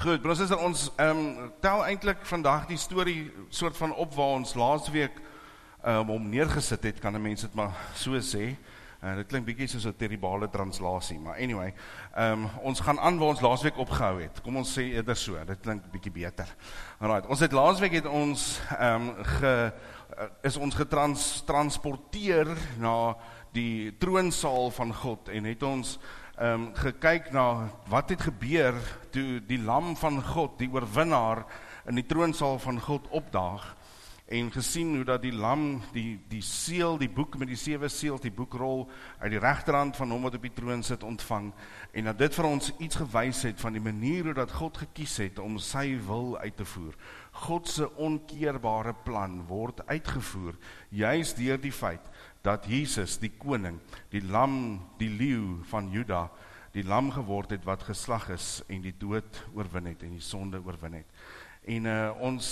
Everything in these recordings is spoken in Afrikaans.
Goed, broers en susters, ons tel eintlik vandag die storie soort van op waar ons laasweek hom neergesit het, kan 'n mens dit maar so sê. Dit klink bietjie soos 'n terribale translasie, maar anyway, ons gaan aan waar ons laasweek opgehou het. Kom ons sê eerder so, dit klink bietjie beter. Alright, ons het laasweek het ons is ons getransporteer na die troonsaal van God en het ons gekyk na wat het gebeur toe die lam van God, die oorwinnaar in die troonsaal van God opdaag en gesien hoe dat die lam, die seel, die boek met die 7 seels, die boekrol uit die regterhand van hom wat op die troon sit ontvang en dat dit vir ons iets gewys het van die manier hoe dat God gekies het om sy wil uit te voer. God se onkeerbare plan word uitgevoer, juist deur die feit dat Jesus, die koning, die lam, die leeu van Juda, die lam geword het wat geslag is en die dood oorwin het en die sonde oorwin het. En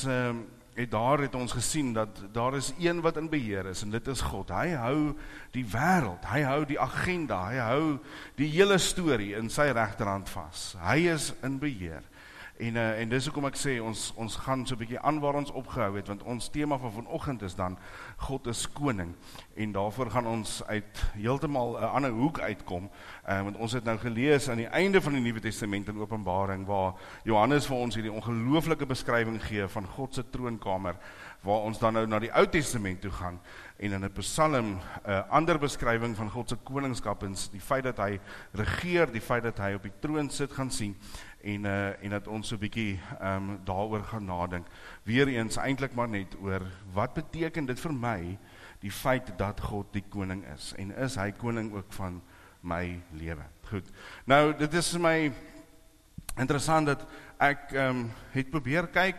daar het ons gesien dat daar is een wat in beheer is en dit is God. Hy hou die wêreld, hy hou die agenda, hy hou die hele storie in sy regterhand vas. Hy is in beheer. En dis hoekom ek sê, ons gaan so 'n bietjie aan waar ons opgehou het, want ons tema van vanoggend is dan, God is koning, en daarvoor gaan ons uit heeltemal 'n ander hoek uitkom, want ons het nou gelees aan die einde van die Nuwe Testament in Openbaring, waar Johannes vir ons hierdie ongelooflike beskrywing gee van God se troonkamer, waar ons dan nou na die Ou Testament toe gaan, en in 'n Psalm, ander beskrywing van God se koningskap, en die feit dat hy regeer, die feit dat hy op die troon sit, gaan sien, en dat ons so 'n bietjie daaroor gaan nadink. Weereens eintlik maar net oor wat beteken dit vir my, die feit dat God die koning is, en is hy koning ook van my lewe. Goed, nou dit is vir my interessant dat ek het probeer kyk,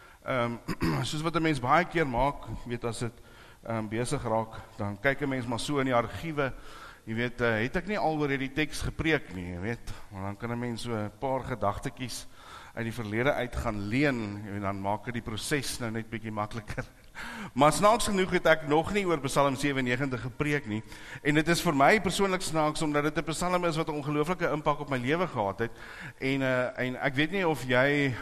soos wat 'n mens baie keer maak, weet as dit besig raak, dan kyk 'n mens maar so in die argiewe. Jy weet, het ek nie al oor die teks gepreek nie, jy weet, maar dan kan 'n mens so 'n paar gedagtetjies uit die verlede uit gaan leen, en dan maak dit die proses nou net bietjie makliker. Maar snaaks genoeg het ek nog nie oor Psalm 97 gepreek nie, en dit is vir my persoonlik snaaks, omdat dit 'n psalm is wat 'n ongelooflike impak op my lewe gehad het, en ek weet nie of jy,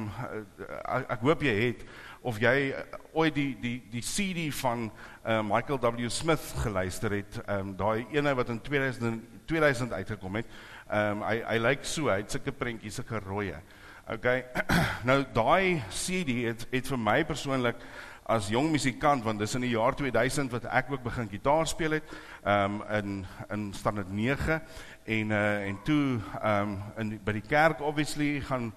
ek hoop jy het, of jy ooit die CD van Michael W. Smith geluister het, daai ene wat in 2000 uitgekom het, hy lyk so, hy het sulke prentjies, sulke rooie. Okay, nou daai CD het vir my persoonlik as jong musikant, want dis in die jaar 2000 wat ek ook begin gitaar speel het, in standaard 9, en toe by die kerk obviously gaan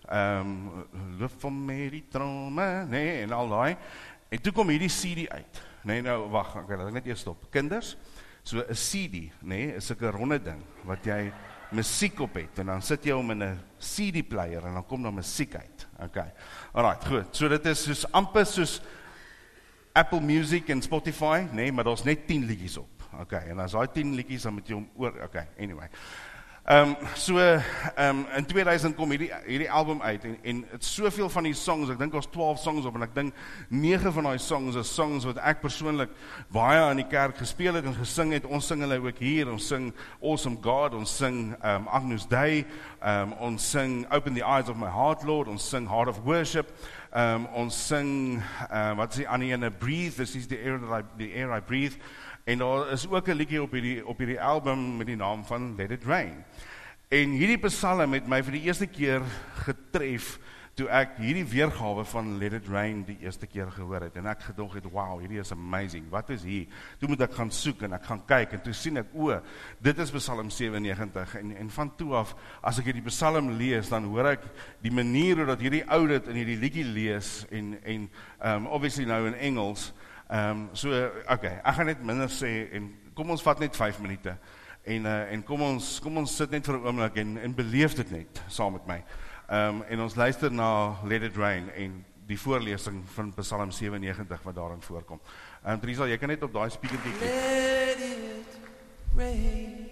loof van my die trome, nee, en al daai, en toe kom hierdie CD uit, nee, nou, wacht, okay, laat ek net eers stop, kinders, so 'n CD, nee, is 'n ronde ding, wat jy musiek op het, en dan sit jy hom in 'n CD-player, en dan kom daar musiek uit, okay, alright, goed, so dit is soos amper soos Apple Music en Spotify, nee, maar daar's net 10 liedjies op, okay, en as daai 10 liedjies, dan moet jy hom oor, okay, anyway, in 2000 kom hierdie album uit, en het soveel van die songs, ek dink ons 12 songs op, en ek dink 9 van die songs is songs wat ek persoonlik baie in die kerk gespeel het en gesing het. Ons sing hulle ook hier, ons sing Awesome God, ons sing Agnus Dei, ons sing Open the Eyes of My Heart, Lord, ons sing Heart of Worship, ons sing, wat is die ander ene, Breathe, this is the air I breathe, en daar is ook 'n liedjie op hierdie album met die naam van Let It Rain. En hierdie psalm het my vir die eerste keer getref toe ek hierdie weergawe van Let It Rain die eerste keer gehoor het. En ek gedink het, wow, hierdie is amazing. Wat is hier? Toe moet ek gaan soek en ek gaan kyk en toe sien ek, dit is Psalm 97 en van toe af, as ek hierdie psalm lees, dan hoor ek die manier hoe dat hierdie ou dit in hierdie liedjie lees en obviously nou in Engels. Okay, ek gaan net minder sê, en kom ons vat net 5 minute, en kom ons sit net vir 'n oomblik, en beleef dit net, saam met my, en ons luister na Let It Rain, en die voorlesing van Psalm 97, wat daarin voorkom. Teresa, jy kan net op daai speakertjie klik. Let it rain.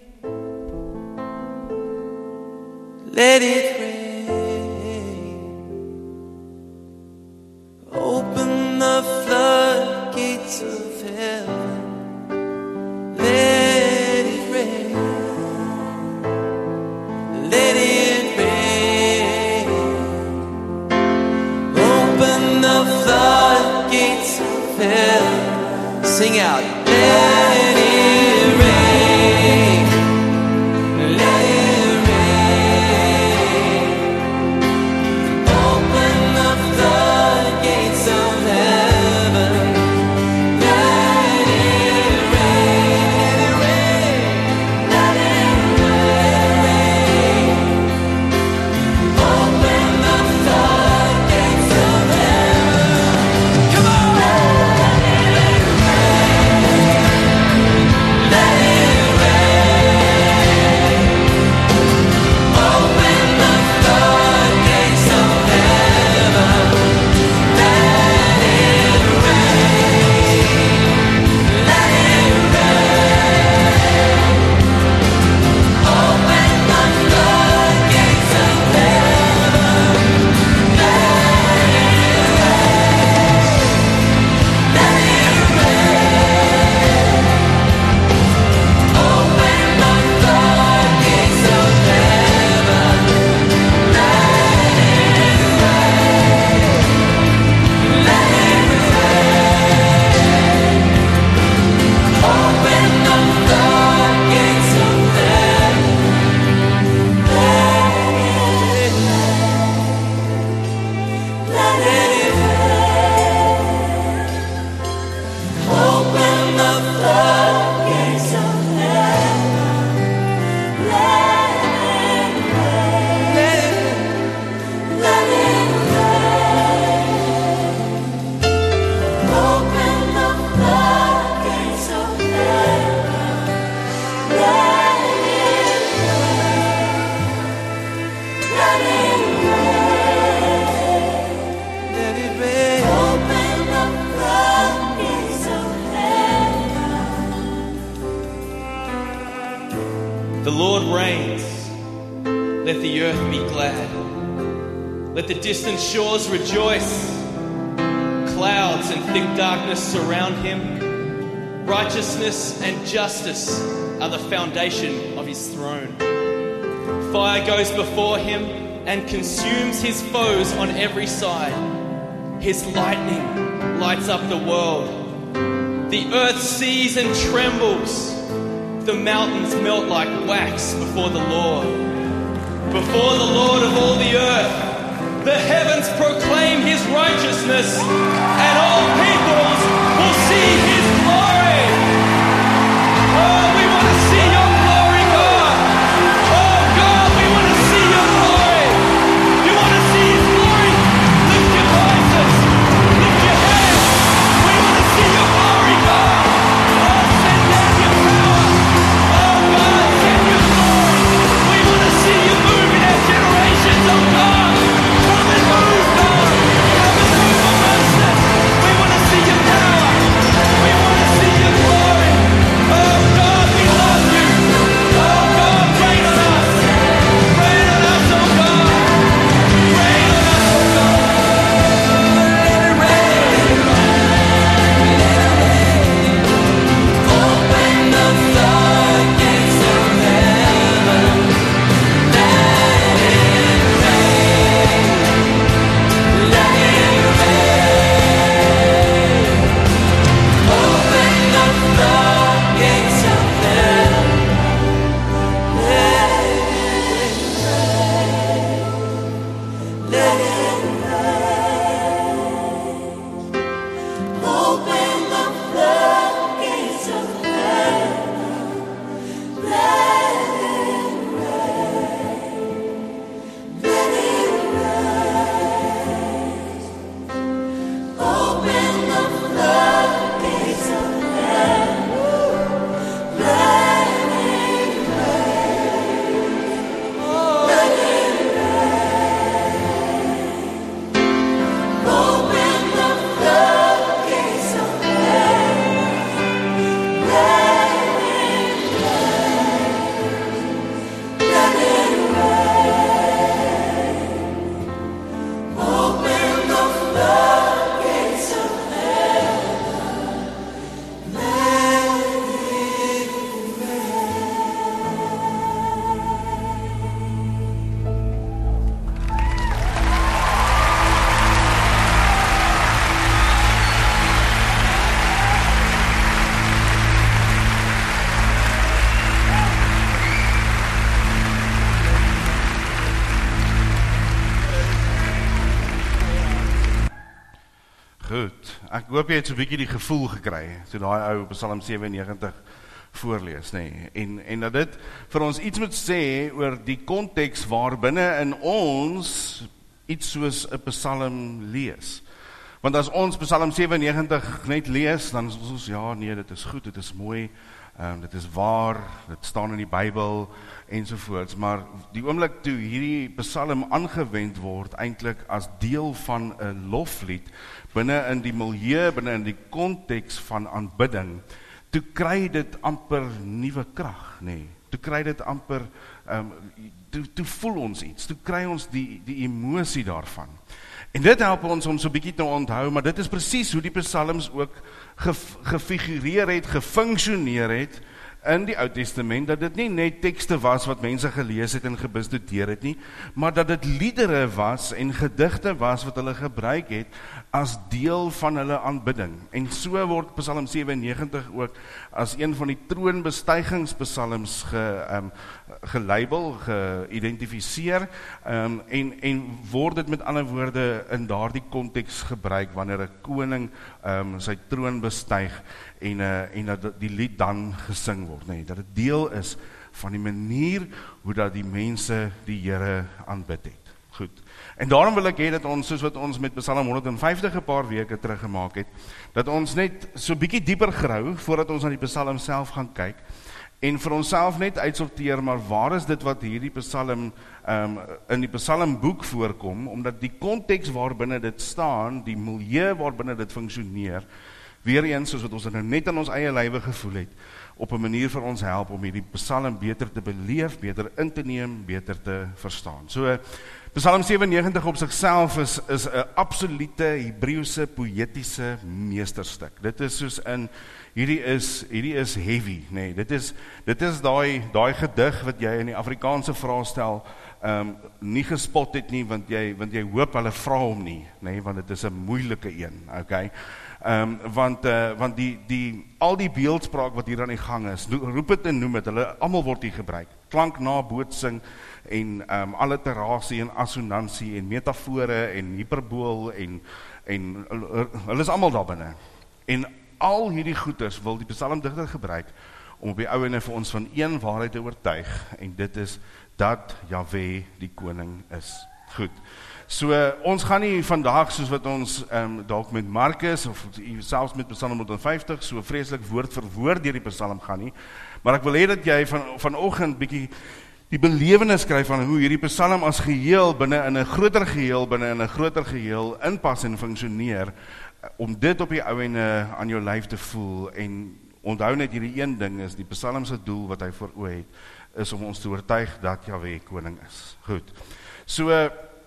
Let it rain. Open the floodgates of heaven. Let it rain. Let it rain. of heaven. Sing out, let it rain, let it rain. Open the floodgates of heaven. Let it rain, let it rain. Open the floodgates of heaven. Come on! The Lord reigns. Let the earth be glad. Let the distant shores rejoice. Clouds and thick darkness surround him. Righteousness and justice are the foundation of his throne. Fire goes before him and consumes his foes on every side. His lightning lights up the world. The earth sees and trembles. The mountains melt like wax before the Lord. Before the Lord of all the earth, the heavens proclaim his righteousness, and all peoples will see his glory. Oh, we want to see your glory, God. Oh, God, we want to see your glory. You want to see his glory? Lift your voices. Lift your hands. We want to see your glory, God. Oh, send down your power. Oh, God, send your glory. We want to see you move in our generations, oh, God. Come and move, God. Come and move amongst us. Goed, ek hoop jy het so 'n bietjie die gevoel gekry, toe daai ou Psalm 97 voorlees, nee. En dat dit vir ons iets moet sê oor die konteks waar binne in ons iets soos 'n Psalm lees. Want as ons Psalm 97 net lees, dan is ons, ja nee, dit is goed, dit is mooi, dit is waar, dit staan in die Bybel, ensovoorts, maar die oomblik toe hierdie Psalm aangewend word, eintlik as deel van 'n loflied, binne in die milieu, binne in die konteks van aanbidding, toe kry dit amper nuwe krag, nee. Toe kry dit amper, toe voel ons iets, toe kry ons die emosie daarvan. En dit help ons om so 'n bietjie te onthou, maar dit is presies hoe die psalms ook gefigureer het, gefunksioneer het in die Ou Testament, dat dit nie net tekste was wat mense gelees het en gebestudeer het nie, maar dat dit liedere was en gedigte was wat hulle gebruik het as deel van hulle aanbidding. En so word Psalm 97 ook as een van die troonbestygingspsalms gelabel, geïdentifiseer, en word dit met ander woorde in daardie konteks gebruik wanneer 'n koning sy troon bestyg en dat die lied dan gesing word, nee, dat dit deel is van die manier hoe dat die mense die Here aanbid het. Goed. En daarom wil ek hê dat ons, soos wat ons met Psalm 150 'n paar weke teruggemaak het, dat ons net so bietjie dieper grou voordat ons na die Psalm self gaan kyk en vir onsself net uitsorteer, maar waar is dit wat hierdie Psalm in die Psalmboek voorkom, omdat die konteks waarbinne dit staan, die milieu waarbinne dit funksioneer, weer eens, soos wat ons nou net in ons eie lywe gevoel het, op 'n manier vir ons help om hierdie Psalm beter te beleef, beter in te neem, beter te verstaan. So, Psalm 97 op sigself is 'n absolute Hebreëse poëtiese meesterstuk. Dit is soos in, hierdie is heavy, nee, dit is daai gedig wat jy in die Afrikaanse vraestel nie gespot het nie, want jy hoop hulle vra hom nie, nee, want dit is 'n moeilike een, okay? Want al die beeldspraak wat hier aan die gang is, roep het en noem het, hulle almal word hier gebruik. Klank na bootsing en alliterasie en assonansie en metafore en hyperbool en hulle is almal daar binne. En al hierdie goeders wil die psalmdigter gebruik om op die ou ende vir ons van een waarheid te oortuig, en dit is dat Jahwe die koning is. Goed. So, ons gaan nie vandag, soos wat ons dalk met Markus, of selfs met Psalm 150, so vreeslik woord vir woord deur die Psalm gaan nie, maar ek wil hê dat jy vanoggend bietjie die belewenis kry van hoe hierdie Psalm as geheel, binne in 'n groter geheel inpas en funksioneer, om dit op die ou ende aan jou lyf te voel, en onthou net hierdie een ding is, die Psalm se doel wat hy voor oë het, is om ons te oortuig dat Jahwe koning is. Goed. So,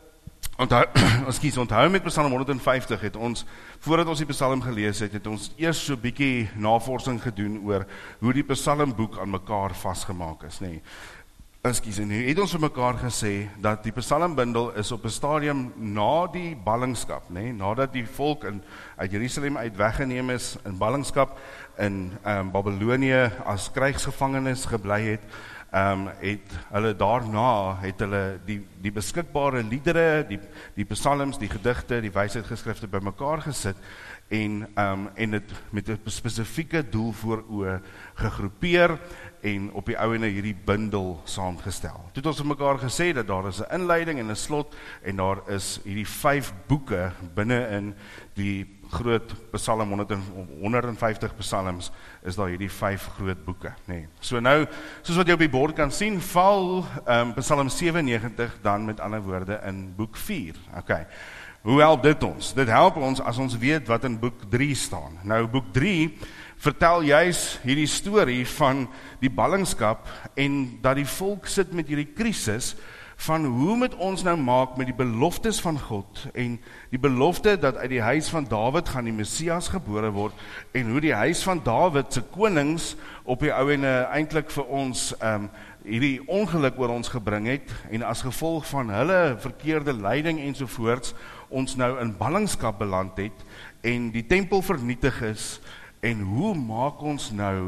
onthou met Psalm 150 het ons, voordat ons die Psalm gelees het ons eers so bietjie navorsing gedoen oor hoe die Psalmboek aan mekaar vasgemaak is, nee. En nu het ons vir mekaar gesê dat die Psalmbundel is op 'n stadium na die ballingskap, nee, nadat die volk uit Jerusalem uit weggeneem is in ballingskap in Babylonië as krygsgevangenes gebly het, het hulle die beskikbare liedere, die psalms, die gedigte, die wysheidgeskrifte bymekaar gesit en dit met 'n spesifieke doel voor oë gegroepeer en op die ou ende hierdie bundel saamgestel. Toe het ons vir mekaar gesê dat daar is 'n inleiding en 'n slot en daar is hierdie 5 boeke binne in die groot Psalm 150 psalms, is daar hierdie 5 groot boeke, nee. So nou, soos wat jy op die bord kan sien, val Psalm 97 dan met ander woorde in boek 4, okay. Hoe help dit ons? Dit help ons as ons weet wat in boek 3 staan. Nou, boek 3 vertel juis hierdie storie van die ballingskap en dat die volk sit met hierdie krisis van hoe moet ons nou maak met die beloftes van God en die belofte dat uit die huis van Dawid gaan die Messias gebore word en hoe die huis van Dawid se konings op die ou ende eintlik vir ons hierdie ongeluk oor ons gebring het en as gevolg van hulle verkeerde leiding ensovoorts ons nou in ballingskap beland het en die tempel vernietig is en hoe maak ons nou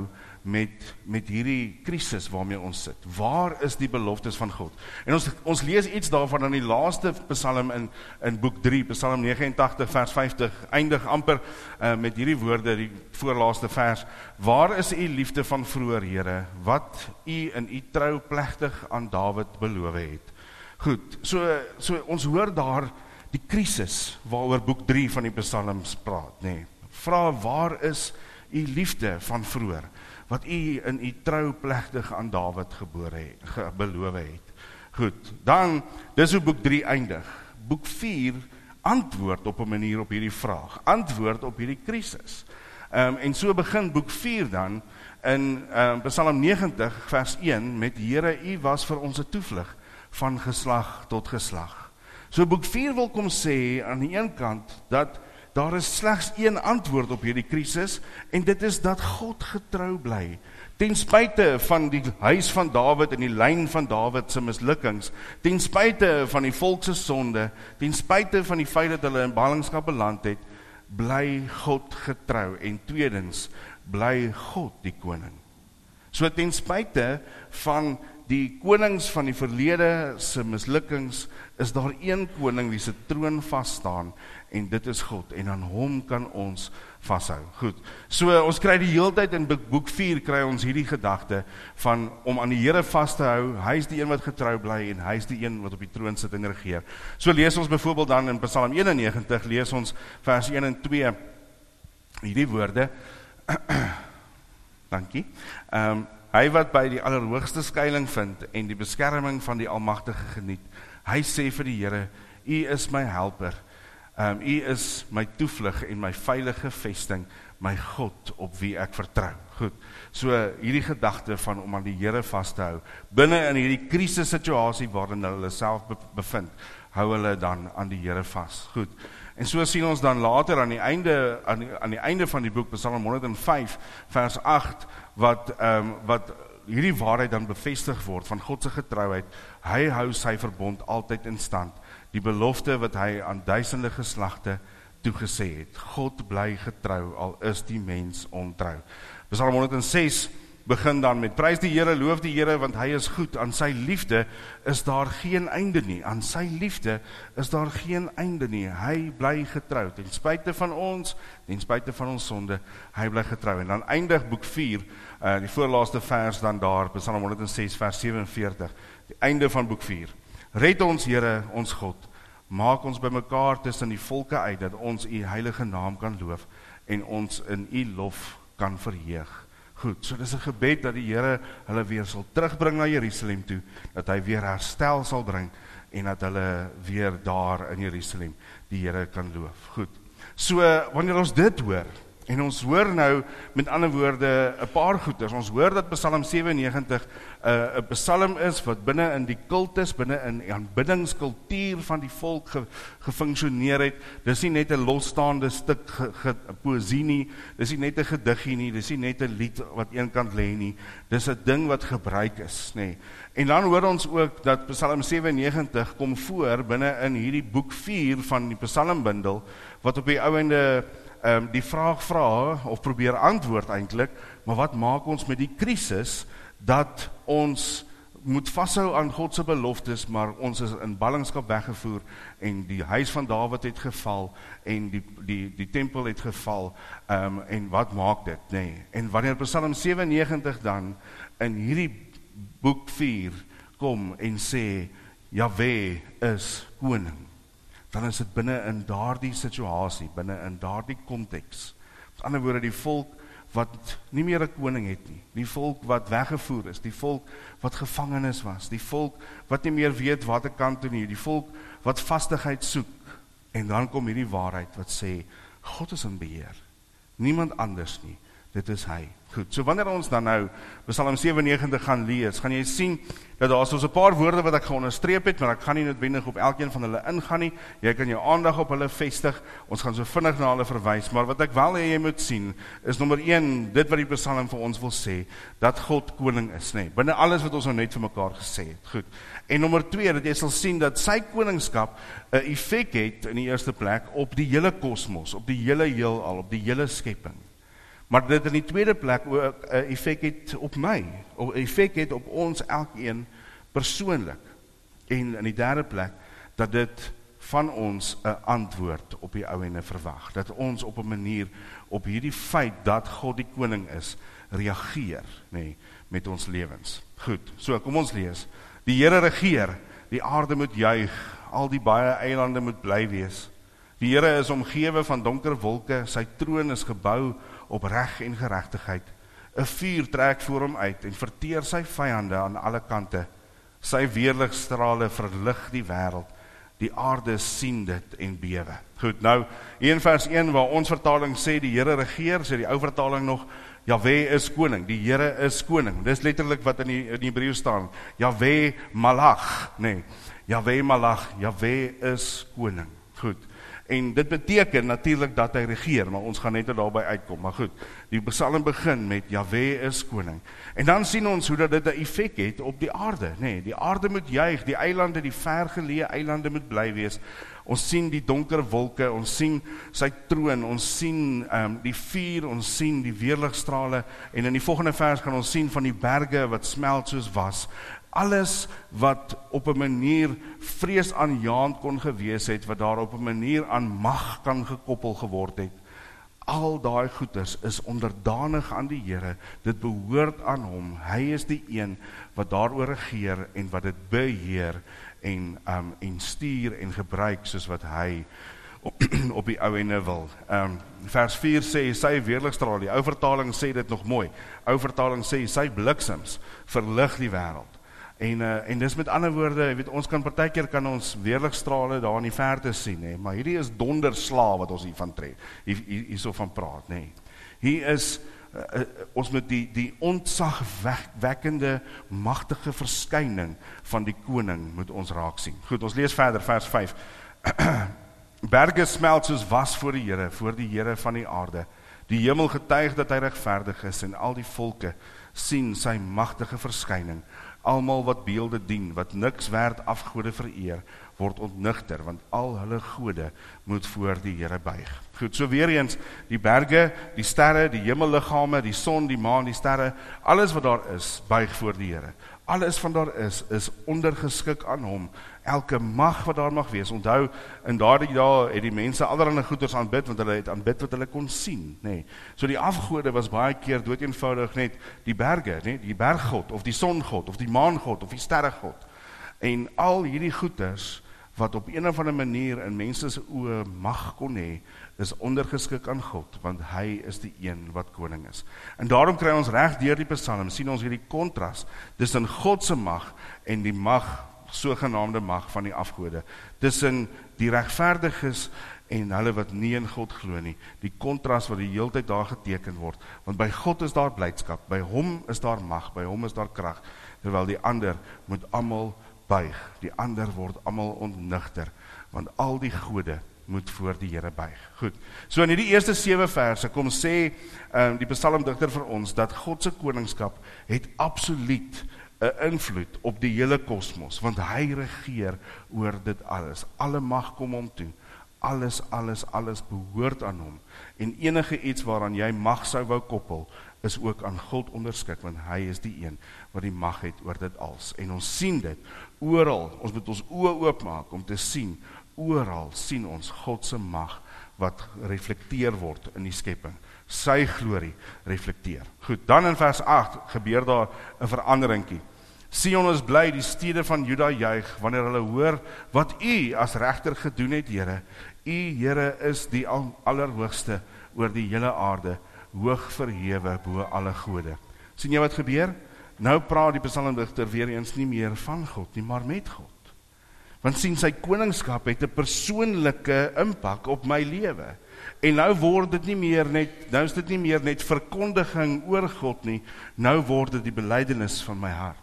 met hierdie krisis waarmee ons sit. Waar is die beloftes van God? En ons lees iets daarvan in die laaste Psalm in boek 3, Psalm 89 vers 50, eindig amper met hierdie woorde, die voorlaaste vers. Waar is u liefde van vroeër, Here, wat u in u trou plegtig aan Dawid beloof het? Goed, so ons hoor daar die krisis waaroor boek 3 van die Psalms praat, nee. Vra, waar is u liefde van vroeër, wat u in u trou plegtig aan Dawid beloof het? Goed, dan, dis hoe boek 3 eindig. Boek 4 antwoord op 'n manier op hierdie vraag, antwoord op hierdie krisis. En so begin boek 4 dan, in Psalm 90 vers 1, met Here, u was vir ons 'n toevlug, van geslag tot geslag. So boek 4 wil kom sê, aan die een kant, dat daar is slegs een antwoord op hierdie krisis, en dit is dat God getrou bly. Ten spyte van die huis van Dawid en die lyn van Dawid se mislukkings, ten spyte van die volk se sonde, ten spyte van die feit dat hulle in ballingskap beland het, bly God getrou. En tweedens, bly God die koning. So ten spyte van die konings van die verlede se mislukkings, is daar een koning wie se troon vasstaan, en dit is God, en aan hom kan ons vashou. Goed, so ons kry die heeltyd in boek 4, kry ons hierdie gedagte van om aan die Here vas te hou, hy is die een wat getrou bly, en hy is die een wat op die troon sit en regeer. So lees ons byvoorbeeld dan in Psalm 91, lees ons vers 1 en 2, hierdie woorde, dankie, hy wat by die allerhoogste skuiling vind, en die beskerming van die Almagtige geniet, hy sê vir die Here, u is my helper, u is my toevlug en my veilige vesting, my God op wie ek vertrou. Goed, so hierdie gedagte van om aan die Here vas te hou, binne in hierdie krisis situasie waarin hulle self bevind, hou hulle dan aan die Here vas. Goed, en so sien ons dan later aan die einde van die boek, Psalm 105, vers 8, wat hierdie waarheid dan bevestig word van God se getrouheid. Hy hou sy verbond altyd in stand. Die belofte wat hy aan duisende geslagte toegesê het. God bly getrou, al is die mens ontrou. Psalm 106 begin dan met, prys die Here, loof die Here, want hy is goed, aan sy liefde is daar geen einde nie, aan sy liefde is daar geen einde nie, hy bly getrou, ten spyte van ons sonde, hy bly getrou. En dan eindig boek 4, die voorlaaste vers dan daar, Psalm 106 vers 47, die einde van boek 4. Red ons, Here, ons God, maak ons bymekaar tussen die volke uit, dat ons u heilige naam kan loof, en ons in u lof kan verheug. Goed, so dis 'n gebed dat die Here hulle weer sal terugbring na Jerusalem toe, dat hy weer herstel sal bring, en dat hulle weer daar in Jerusalem die Here kan loof. Goed, so wanneer ons dit hoor, en ons hoor nou, met ander woorde, 'n paar goeders, ons hoor dat Psalm 97 'n psalm is, wat binne in die kultus, binne in die aanbiddingskultuur van die volk gefunksioneer het. Dis nie net 'n losstaande stuk poësie nie, dis nie net 'n gediggie nie, dis nie net 'n lied wat eenkant lê nie, dis 'n ding wat gebruik is, nê. En dan hoor ons ook dat Psalm 97 kom voor binne in hierdie boek 4 van die psalmbundel, wat op die ouende die vraag vra, of probeer antwoord eintlik, maar wat maak ons met die krisis, dat ons moet vashou aan God se beloftes, maar ons is in ballingskap weggevoer, en die huis van Dawid het geval, en die tempel het geval, en wat maak dit, nee. En wanneer Psalm 97 dan, in hierdie boek 4, kom en sê, Jahwe is koning, dan is dit binne in daardie situasie, binne in daardie konteks. Met ander woorde, die volk wat nie meer 'n koning het nie, die volk wat weggevoer is, die volk wat gevangenes was, die volk wat nie meer weet wat te kant toe nie, die volk wat vastigheid soek, en dan kom hierdie waarheid wat sê, God is in beheer, niemand anders nie, dit is hy. Goed, so wanneer ons dan nou Psalm 97 gaan lees, gaan jy sien dat daar is ons 'n paar woorde wat ek geonderstreep het, maar ek gaan nie noodwendig op elkeen van hulle ingaan nie. Jy kan jou aandag op hulle vestig, ons gaan so vinnig na hulle verwys, maar wat ek wel hê jy moet sien, is nommer 1, dit wat die Psalm vir ons wil sê, dat God koning is, nee, binne alles wat ons nou net vir mekaar gesê het. Goed. En nommer 2, dat jy sal sien dat sy koningskap 'n effek het in die eerste plek op die hele kosmos, op die hele heelal, op die hele skepping. Maar dit in die tweede plek ook 'n effek het op my, 'n effek het op ons elkeen persoonlik. En in die derde plek, dat dit van ons 'n antwoord op die ou ene verwag. Dat ons op 'n manier op hierdie feit dat God die koning is, reageer, met ons lewens. Goed, so kom ons lees. Die Here regeer, die aarde moet juig, al die baie eilande moet bly wees. Die Here is omgewe van donker wolke, sy troon is gebou op reg en geregtigheid. 'n Vuur trek voor hom uit en verteer sy vyande aan alle kante. Sy weerligstrale verlig die wêreld. Die aarde sien dit en bewe. Goed, nou, hier in vers 1 waar ons vertaling sê die Here regeer, sê die ou vertaling nog, Jahwe is koning, die Here is koning. Dis letterlik wat in die Hebreëus staan. Jahwe malach, Jahwe malach, Jahwe is koning. Goed. En dit beteken natuurlik dat hy regeer, maar ons gaan net daarby uitkom. Maar goed, die Psalm begin met Jahwe is koning. En dan sien ons hoe dat dit 'n effek het op die aarde, Die aarde moet juig, die eilande, die vergeleë eilande moet bly wees. Ons sien die donker wolke, ons sien sy troon, ons sien die vuur, ons sien die weerligstrale, en in die volgende vers gaan ons sien van die berge wat smelt soos was. Alles wat op 'n manier vreesaanjaend kon gewees het, wat daar op 'n manier aan mag kan gekoppel geword het, al daai goeders is onderdanig aan die Here, dit behoort aan hom, hy is die een wat daaroor regeer en wat dit beheer en stuur en gebruik soos wat hy op die ou ene wil. Vers 4 sê, sy weerligstraal, die ou vertaling sê dit nog mooi, ou vertaling sê, sy bliksems verlig die wêreld. En dis met ander woorde, weet, ons kan partykeer kan ons weerligstrale daar in die verte sien, maar hierdie is donderslae wat ons hiervan trek, hierso van praat, Hier is, ons moet die ontzagwekkende, magtige verskyning van die koning moet ons raak sien. Goed, ons lees verder, vers 5. Berge smelt soos was voor die Here van die aarde. Die hemel getuig dat hy regverdig is en al die volke sien sy magtige verskyning. Almal wat beelde dien, wat niks werd afgode vereer, word ontnigter, want al hulle gode moet voor die Here buig. Goed, so weer eens, die berge, die sterre, die hemelliggame, die son, die maan, die sterre, alles wat daar is, buig voor die Here. Alles van daar is ondergeskik aan hom. Elke mag wat daar mag wees. Onthou, in daardie dae het die mense allerlei goeders aanbid, want hulle het aanbid wat hulle kon sien, So die afgode was baie keer doeteenvoudig net die berge, die berggod, of die songod, of die maangod, of die sterregod. En al hierdie goeders, wat op een of ander manier in mense se oë mag kon hê, is ondergeskik aan God, want hy is die een wat koning is. En daarom kry ons reg deur die Psalm, sien ons hierdie kontras tussen God se mag en die mag, sogenaamde mag van die afgode, tussen die regverdiges en hulle wat nie in God glo nie, die kontras wat die heeltyd daar geteken word, want by God is daar blydskap, by hom is daar mag, by hom is daar krag, terwyl die ander moet almal buig, die ander word almal ontnigter, want al die gode moet voor die Here buig. Goed, so in die eerste 7 verse kom sê die psalmdigter vir ons, dat God se koningskap het absoluut 'n invloed op die hele kosmos, want hy regeer oor dit alles. Alle mag kom hom toe. Alles behoort aan hom. En enige iets waaraan jy mag sou wou koppel, is ook aan God onderskik, want hy is die een wat die mag het oor dit alles. En ons sien dit oral, ons moet ons oë oopmaak om te sien, oral sien ons God se mag wat reflekteer word in die skepping. Sy glorie reflekteer. Goed, dan in vers 8 gebeur daar 'n veranderingkie. Sion is bly, die stede van Juda juig, wanneer hulle hoor wat u as regter gedoen het, Here. U, Here, is die allerhoogste oor die hele aarde, hoog verhewe bo alle gode. Sien jy wat gebeur? Nou praat die psalmdigter weer eens nie meer van God nie, maar met God. Want sien, sy koningskap het 'n persoonlike impak op my lewe. En nou word dit nie meer net, nou is dit nie meer net verkondiging oor God nie, nou word dit die belydenis van my hart.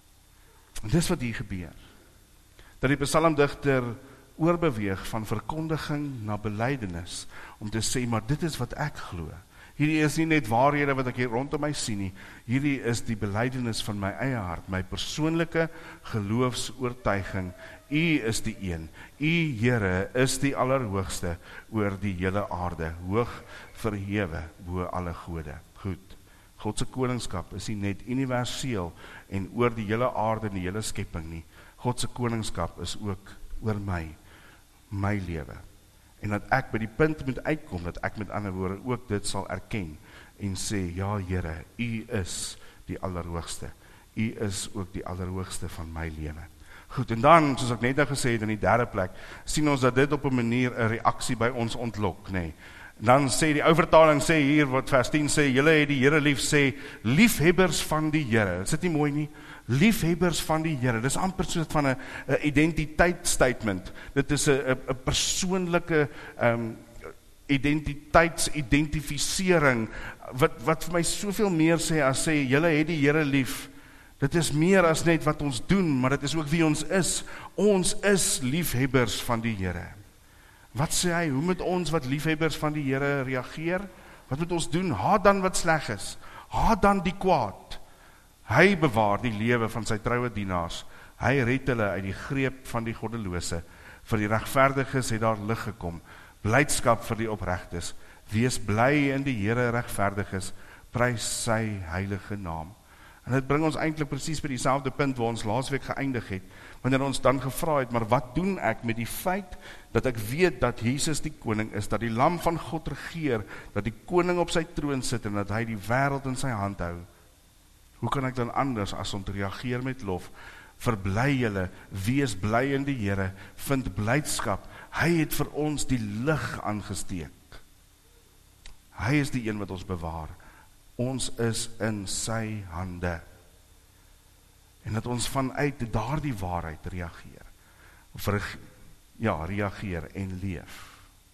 En dis wat hier gebeur. Dat die psalmdigter oorbeweeg van verkondiging na belydenis, om te sê, maar dit is wat ek glo. Hierdie is nie net waarhede wat ek hier rondom my sien nie. Hierdie is die belydenis van my eie hart, my persoonlike geloofsoortuiging. U is die een. U, Here, is die allerhoogste oor die hele aarde, hoog verhewe bo alle gode. Goed. God se koningskap is nie net universeel en oor die hele aarde en die hele skepping nie. God se koningskap is ook oor my lewe. En dat ek by die punt moet uitkom, dat ek met ander woorde ook dit sal erken en sê, ja Here, U is die allerhoogste. U is ook die allerhoogste van my lewe. Goed, en dan, soos ek net nou gesê het in die derde plek, sien ons dat dit op 'n manier 'n reaksie by ons ontlok, nê. Dan sê die ou vertaling sê hier, wat vers 10 sê, julle het die Here lief, sê, liefhebbers van die Here. Is dit nie mooi nie? Liefhebbers van die Here. Dis amper soos van 'n identiteitsstatement. Dit is 'n persoonlike identiteitsidentificering wat vir my soveel meer sê as sê julle het die Here lief. Dit is meer as net wat ons doen, maar dit is ook wie ons is. Ons is liefhebbers van die Here. Wat sê hy? Hoe moet ons wat liefhebbers van die Here reageer? Wat moet ons doen? Haat dan wat sleg is. Haat dan die kwaad. Hy bewaar die lewe van sy troue dienaars. Hy red hulle uit die greep van die goddelose. Vir die regverdiges het daar lig gekom. Blydskap vir die opregtes. Wees bly in die Here, regverdiges. Prys sy heilige naam. En dit bring ons eintlik presies by dieselfde punt waar ons laasweek geëindig het, wanneer ons dan gevra het, maar wat doen ek met die feit dat ek weet dat Jesus die koning is, dat die lam van God regeer, dat die koning op sy troon sit en dat hy die wêreld in sy hand hou? Hoe kan ek dan anders as om te reageer met lof? Verbly julle, wees bly in die Here, vind blydskap. Hy het vir ons die lig aangesteek. Hy is die een wat ons bewaar. Ons is in sy hande. En dat ons vanuit daardie waarheid reageer. Reageer en leef.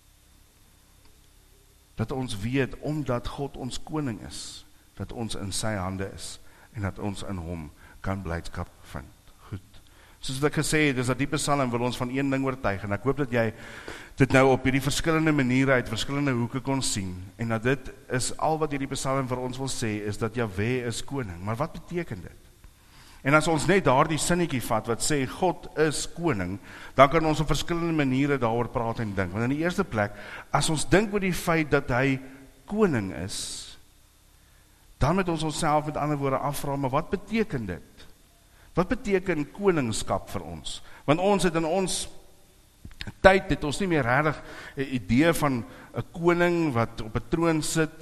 Dat ons weet, omdat God ons koning is, dat ons in sy hande is, en dat ons in hom kan blydskap vind. Goed. Soos wat ek gesê het, is dat die Psalm wil ons van een ding oortuig, en ek hoop dat jy dit nou op hierdie verskillende maniere uit verskillende hoeke kon sien, en dat dit is al wat hierdie Psalm vir ons wil sê, is dat Jahwe is koning. Maar wat beteken dit? En as ons net daardie sinnetjie vat, wat sê, God is koning, dan kan ons op verskillende maniere daaroor praat en dink. Want in die eerste plek, as ons dink oor die feit dat hy koning is, dan moet ons onsself met ander woorde afvra, maar wat beteken dit? Wat beteken koningskap vir ons? Want ons het in ons tyd, het ons nie meer regtig 'n idee van 'n koning wat op 'n troon sit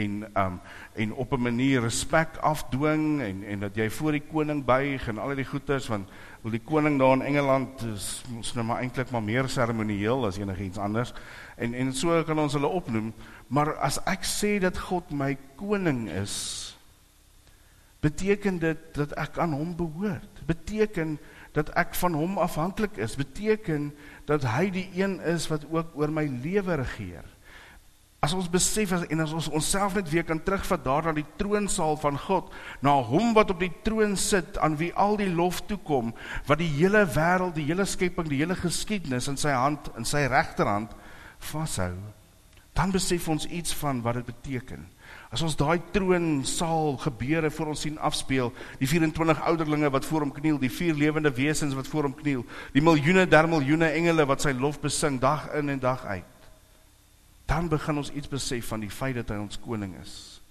en op 'n manier respek afdwing en dat jy voor die koning buig en al die goeders, want die koning daar in Engeland is nou maar eintlik maar meer seremonieel as enigiets anders en so kan ons hulle opnoem, maar as ek sê dat God my koning is, beteken dit dat ek aan hom behoort, beteken dat ek van hom afhanklik is, beteken dat hy die een is wat ook oor my lewe regeer. As ons besef en as ons onsself net weer kan terugvat daar na die troonsaal van God, na hom wat op die troon sit, aan wie al die lof toekom, wat die hele wêreld, die hele skepping, die hele geskiedenis in sy hand, in sy regterhand vashou, dan besef ons iets van wat dit beteken. As ons daai troonsaal gebeure voor ons sien afspeel, die 24 ouderlinge wat voor hom kniel, die 4 lewende wesens wat voor hom kniel, die miljoene der miljoene engele wat sy lof besing, dag in en dag uit, dan begin ons iets besef van die feit dat hy ons koning is.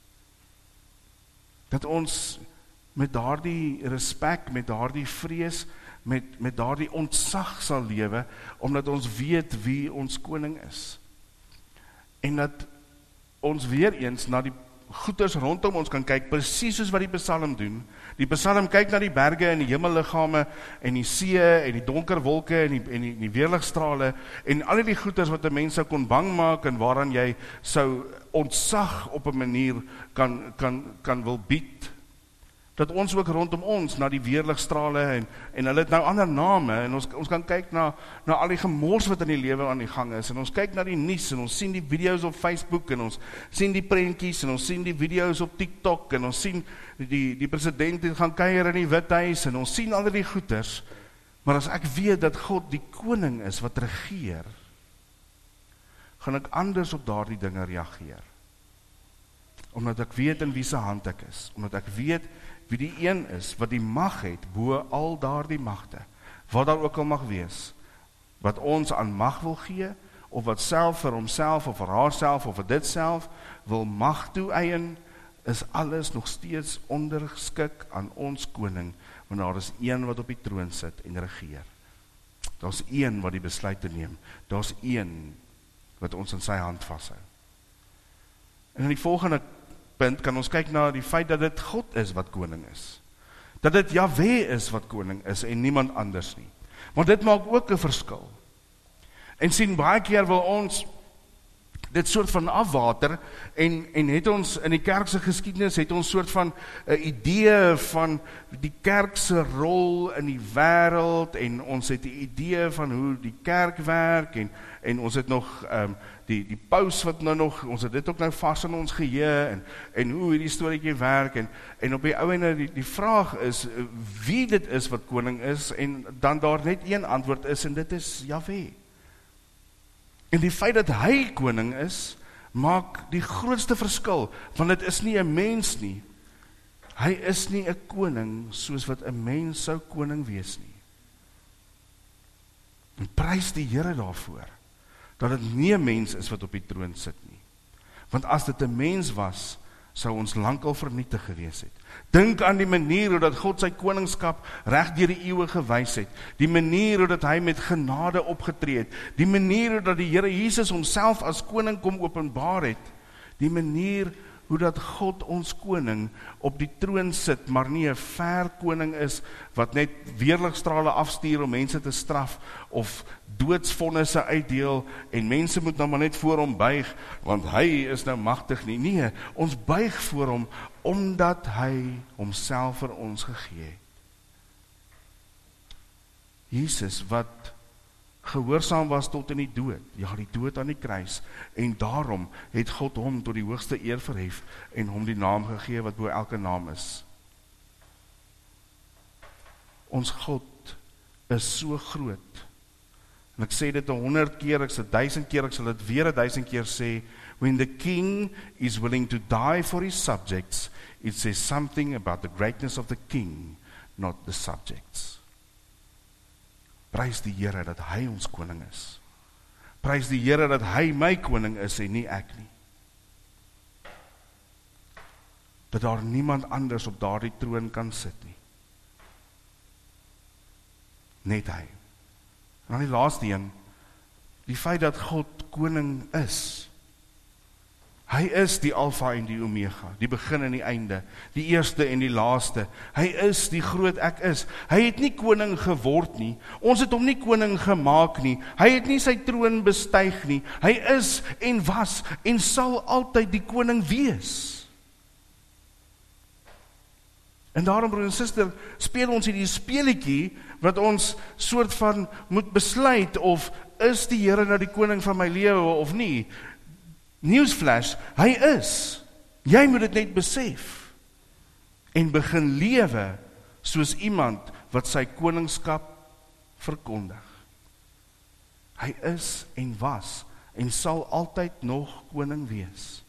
Dat ons met daardie respek, met daardie vrees, met daardie ontzag sal lewe, omdat ons weet wie ons koning is. En dat ons weer eens na die goeders rondom ons kan kyk, presies soos wat die Psalm doen. Die Psalm kyk na die berge en die hemelliggame en die see en die donker wolke en die weerligstrale en al die goeders wat 'n mens sou kon bang maak en waaraan jy sou ontzag op 'n manier kan wil bied. Dat ons ook rondom ons na die weerligstrale en hulle het nou ander name en ons kan kyk na al die gemors wat in die lewe aan die gang is en ons kyk na die nuus en ons sien die video's op Facebook en ons sien die prentjies en ons sien die video's op TikTok en ons sien die president gaan kuier in die Withuis en ons sien al die goeders, maar as ek weet dat God die koning is wat regeer, gaan ek anders op daardie dinge reageer. omdat ek weet in wie se hand ek is, omdat ek weet wie die een is, wat die mag het, bo al daardie magte, wat daar ook al mag wees, wat ons aan mag wil gee, of wat self vir homself, of vir haarself, of vir dit self, wil mag toeëien, is alles nog steeds ondergeskik aan ons koning, want daar is een wat op die troon sit en regeer. Daar is een wat die besluit te neem, daar is een wat ons in sy hand vashou. En in die volgende punt kan ons kyk na die feit dat dit God is wat koning is. Dat dit Jahwe is wat koning is en niemand anders nie. Want dit maak ook 'n verskil. En sien, baie keer wil ons dit soort van afwater en het ons in die kerkse geskiedenis het ons soort van 'n idee van die kerkse rol in die wêreld en ons het 'n idee van hoe die kerk werk en ons het nog die paus wat nou nog, ons het dit ook nou vas in ons geheue en hoe hierdie storieetjie werk en op die ou ende die vraag is wie dit is wat koning is en dan daar net een antwoord is en dit is Jahwe. En die feit dat hy koning is, maak die grootste verskil, want dit is nie 'n mens nie. Hy is nie 'n koning soos wat 'n mens sou koning wees nie. En prys die Here daarvoor, dat dit nie 'n mens is wat op die troon sit nie. Want as dit 'n mens was, sou ons lankal vernietig gewees het. Dink aan die manier hoe dat God sy koningskap reg deur die eeue gewys het, die manier hoe dat hy met genade opgetree het, die manier hoe dat die Here Jesus homself as koning kom openbaar het, die manier hoe dat God ons koning op die troon sit, maar nie 'n ver koning is, wat net weerligstrale afstuur om mense te straf, of doodsvonnisse uitdeel, en mense moet nou maar net voor hom buig, want hy is nou magtig nie. Nee, ons buig voor hom, omdat hy homself vir ons gegee het. Jesus, wat gehoorsaam was tot in die dood, ja, die dood aan die kruis, en daarom het God hom tot die hoogste eer verhef, en hom die naam gegee wat bo elke naam is. Ons God is so groot, en ek sê dit 100 keer, ek sê 1000 keer, ek sal dit weer 1000 keer sê, when the king is willing to die for his subjects, it says something about the greatness of the king, not the subjects. Prys die Here dat hy ons koning is. Prys die Here dat hy my koning is en nie ek nie. Dat daar niemand anders op daardie troon kan sit nie. Net hy. En dan die laaste een, die feit dat God koning is. Hy is die Alfa en die Omega, die begin en die einde, die eerste en die laaste. Hy is die groot ek is. Hy het nie koning geword nie. Ons het hom nie koning gemaak nie. Hy het nie sy troon bestyg nie. Hy is en was en sal altyd die koning wees. En daarom, broer en suster, speel ons hierdie speletjie wat ons soort van moet besluit of is die Here nou die koning van my lewe of nie. Newsflash, hy is. Jy moet dit net besef en begin lewe soos iemand wat sy koningskap verkondig. Hy is en was en sal altyd nog koning wees.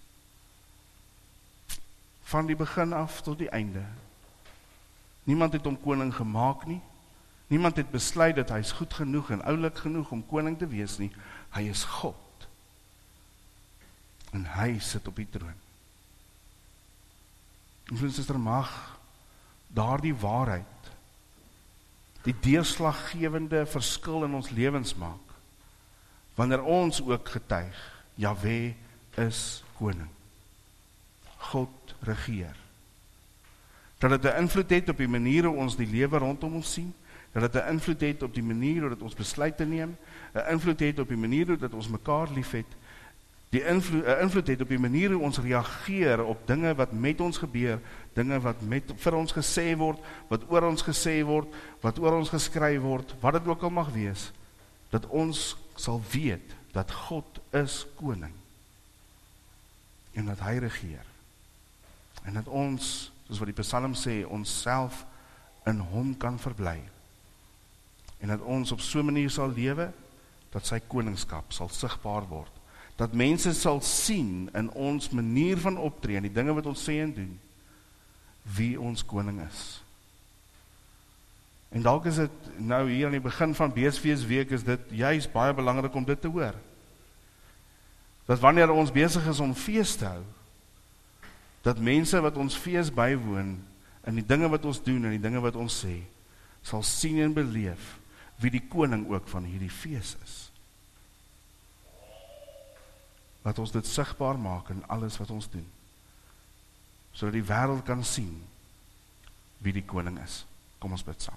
Van die begin af tot die einde. Niemand het hom koning gemaak nie. Niemand het besluit dat hy is goed genoeg en oulik genoeg om koning te wees nie. Hy is God. En hy sit op die troon. En vriend, suster, mag daardie waarheid die deurslaggewende verskil in ons lewens maak, wanneer ons ook getuig, Jahwe is koning. God regeer. Dat dit 'n invloed het op die manier hoe ons die lewe rondom ons sien, dat dit 'n invloed het op die manier hoe dat ons besluite neem, 'n invloed het op die manier hoe dat ons mekaar liefhet, 'n invloed het op die manier hoe ons reageer op dinge wat met ons gebeur, dinge wat vir ons gesê word, wat oor ons gesê word, wat oor ons geskryf word, wat dit ook al mag wees, dat ons sal weet dat God is koning en dat hy regeer en dat ons, soos wat die Psalm sê, ons self in hom kan verbly en dat ons op so 'n manier sal lewe dat sy koningskap sal sigbaar word, dat mense sal sien in ons manier van optree, en die dinge wat ons sê en doen, wie ons koning is. En dalk is dit nou hier aan die begin van Beesfeesweek, is dit juist baie belangrik om dit te hoor. Dat wanneer ons besig is om fees te hou, dat mense wat ons fees bywoon, in die dinge wat ons doen, en die dinge wat ons sê, sal sien en beleef, wie die koning ook van hierdie fees is. Laat ons dit sigbaar maak in alles wat ons doen, sodat die wêreld kan sien wie die koning is. Kom ons bid saam.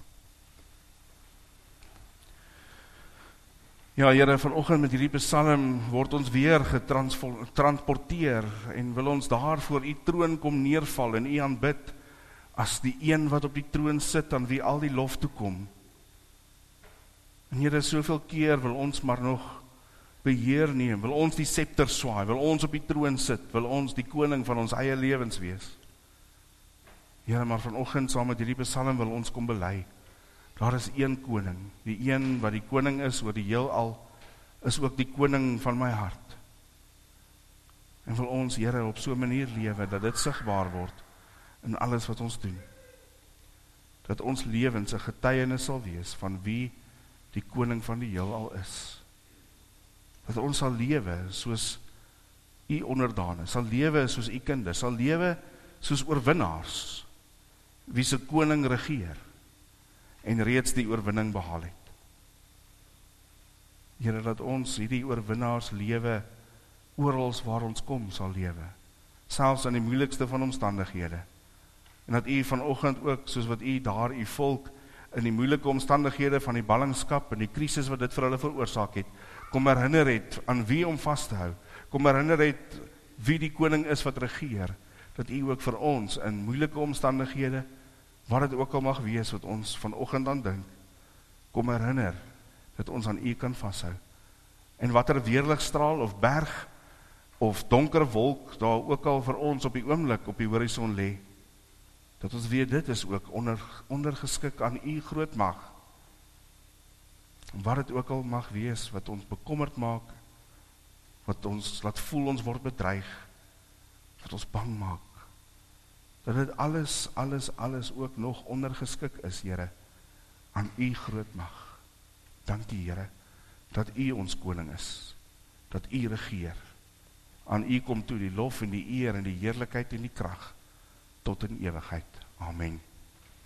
Ja, Here, vanoggend met hierdie psalm word ons weer getransporteer en wil ons daar voor u troon kom neerval en u aanbid as die een wat op die troon sit, aan wie al die lof toekom. En Here, soveel keer wil ons maar nog beheer neem, wil ons die scepter swaai, wil ons op die troon sit, wil ons die koning van ons eie lewens wees. Here, maar vanoggend saam met hierdie psalm wil ons kom bely. Daar is een koning, die een wat die koning is oor die heelal, is ook die koning van my hart. En wil ons, Here, op so 'n manier lewe, dat dit sigbaar word in alles wat ons doen. Dat ons lewens 'n getuienis sal wees van wie die koning van die heelal is. Dat ons sal lewe soos u onderdane, sal lewe soos u kinders, sal lewe soos oorwinnaars, wie se koning regeer, en reeds die oorwinning behaal het. Here, dat ons hierdie oorwinnaars lewe, oral waar ons kom sal lewe, selfs in die moeilikste van omstandighede, en dat u vanoggend ook, soos wat u daar u volk, in die moeilike omstandighede van die ballingskap, en die krisis wat dit vir hulle veroorsaak het, kom herinner het aan wie om vas te hou, kom herinner het wie die koning is wat regeer, dat u ook vir ons in moeilike omstandighede, wat het ook al mag wees wat ons vanoggend aan dink, kom herinner dat ons aan u kan vashou. En wat weerligstraal of berg of donker wolk daar ook al vir ons op die oomblik op die horison lê, dat ons weet dit is ook ondergeskik aan u groot mag. Wat het ook al mag wees wat ons bekommerd maak, wat ons laat voel ons word bedreig, wat ons bang maak, dat dit alles ook nog ondergeskik is, Here, aan u groot mag. Dankie, Here, dat u ons koning is, dat u regeer. Aan u kom toe die lof en die eer en die heerlikheid en die krag tot in ewigheid. Amen.